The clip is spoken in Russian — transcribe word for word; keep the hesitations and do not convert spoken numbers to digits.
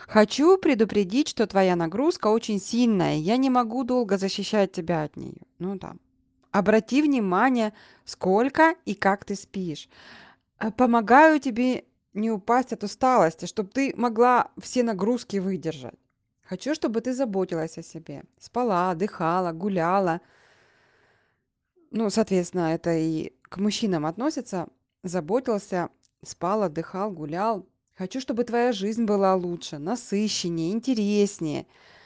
Хочу предупредить, что твоя нагрузка очень сильная, я не могу долго защищать тебя от нее. Ну да. Обрати внимание, сколько и как ты спишь. Э, Помогаю тебе не упасть от усталости, чтобы ты могла все нагрузки выдержать. Хочу, чтобы ты заботилась о себе. Спала, отдыхала, гуляла. Ну, соответственно, это и к мужчинам относится. Заботился, спал, отдыхал, гулял. Хочу, чтобы твоя жизнь была лучше, насыщеннее, интереснее.